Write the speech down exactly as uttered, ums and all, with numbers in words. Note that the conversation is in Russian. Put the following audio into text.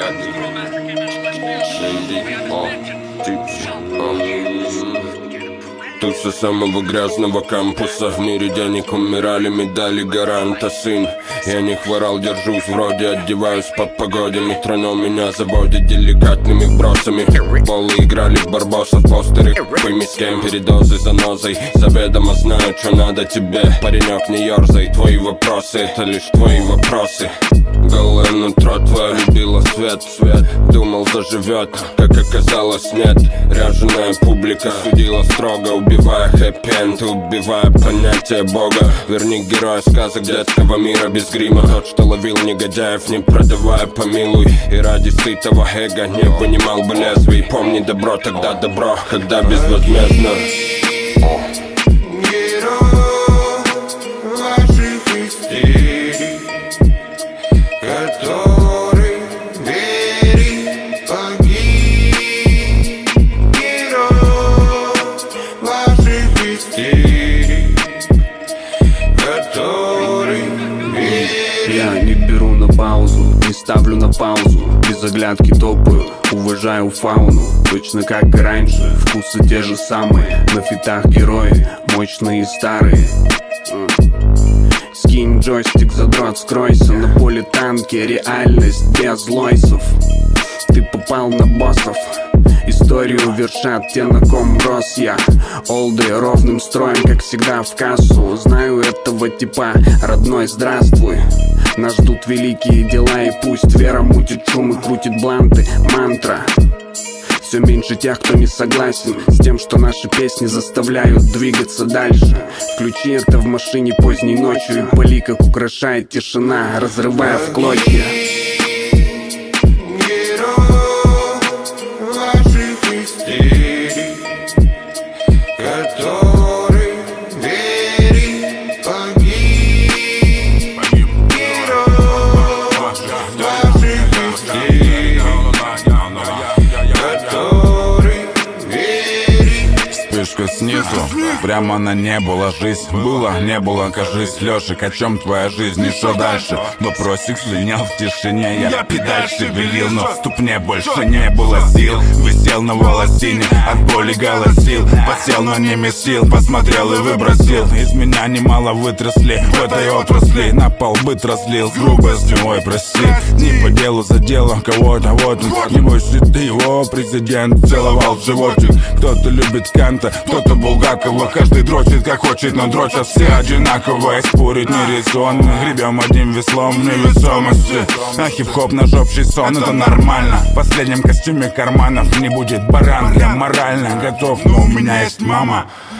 Тут со самого грязного кампуса в мире денег умирали, медали гаранта, сын. Я не хворал, держусь, вроде одеваюсь по погоде. Метроном меня заводит деликатными вбросами. Болы играли в барбосов, постеры, пойми с кем. Передозы занозой, заведомо знаю, что надо тебе. Паренек, не ерзай, твои вопросы, это лишь твои вопросы. Голое нутро твое любило свет, свет. Думал, заживет, как оказалось, нет. Ряженая публика судила строго, убивая хэппи-энд, убивая понятие Бога. Верни героя сказок детского мира без грима. Тот, что ловил негодяев, не продавая, помилуй. И ради сытого эго не вынимал бы лезвий. Помни добро, тогда добро, когда безвозмездно. Который верит, погиб. Герой ваших истерик, который верит. Я не беру на паузу, не ставлю на паузу. Без оглядки топаю, уважаю фауну. Точно как и раньше, вкусы те же самые. На фитах герои, мощные и старые. Скинь джойстик, задрот, скройся. На поле танки, реальность без лойсов. Ты попал на боссов, историю вершат те, на ком рос я. Олды ровным строем, как всегда в кассу. Знаю этого типа, родной, здравствуй. Нас ждут великие дела, и пусть вера мутит шум и крутит бланты. Мантра. Все меньше тех, кто не согласен с тем, что наши песни заставляют двигаться дальше. Включи это в машине поздней ночью, и пали, как украшает тишина, разрывая в клочья. Герой ваших истерик, который верит, погиб. Герой ваших истерик, который верит. Вспышка снизу, прямо на небо ложись. Было, не было, кажись, Лёшик, о чем твоя жизнь и что дальше? Вопросик звенел в тишине, я педаль шевелил, но в ступне больше не было сил. Висел на волосине, от боли голосил, посел, но не месил, посмотрел и выбросил. Из меня немало вытрясли в этой отрасли, на пол быт разлил с грубостью, ой, прости. Не по делу задела кого-то, вот он, небось и ты его президент целовал в животик. Кто-то любит Канта, кто-то Булгакова. Каждый дрочит как хочет, но дрочат все одинаково. И спорить нерезонно, гребем одним веслом в невесомости. А хип-хоп наш общий сон, это нормально. В последнем костюме карманов не будет баран. Я морально готов, но у меня есть мама.